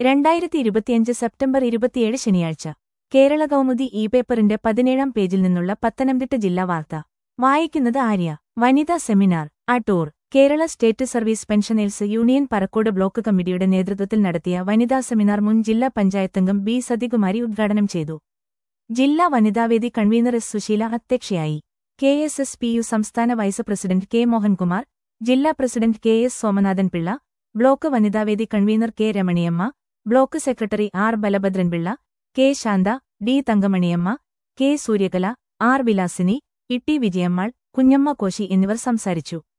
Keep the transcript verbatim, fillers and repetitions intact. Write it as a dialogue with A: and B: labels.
A: രണ്ടായിരത്തി ഇരുപത്തിയഞ്ച് സെപ്റ്റംബർ ഇരുപത്തിയേഴ് ശനിയാഴ്ച കേരള കൗമുദി ഇ പേപ്പറിന്റെ പതിനേഴാം പേജിൽ നിന്നുള്ള പത്തനംതിട്ട ജില്ലാ വാർത്ത വായിക്കുന്നത് ആര്യ. വനിതാ seminar Adoor. Kerala state service pensioners union Parakode block കമ്മിറ്റിയുടെ നേതൃത്വത്തിൽ നടത്തിയ വനിതാ സെമിനാർ മുൻ ജില്ലാ പഞ്ചായത്തംഗം ബി സതികുമാരി ഉദ്ഘാടനം ചെയ്തു. ജില്ലാ വനിതാവേദി കൺവീനർ എസ് സുശീല അധ്യക്ഷയായി. K S S P U സംസ്ഥാന വൈസ് പ്രസിഡന്റ് കെ മോഹൻകുമാർ, ജില്ലാ president K S Somanathan Pillai, block വനിതാവേദി convener K Ramaniyamma, block secretary R Balabhadranpillai, K Shantha, D Thankamaniyamma, K Suryakala, R Vilasini, E T Vijayammal, Kunjamma Koshy എന്നിവർ സംസാരിച്ചു.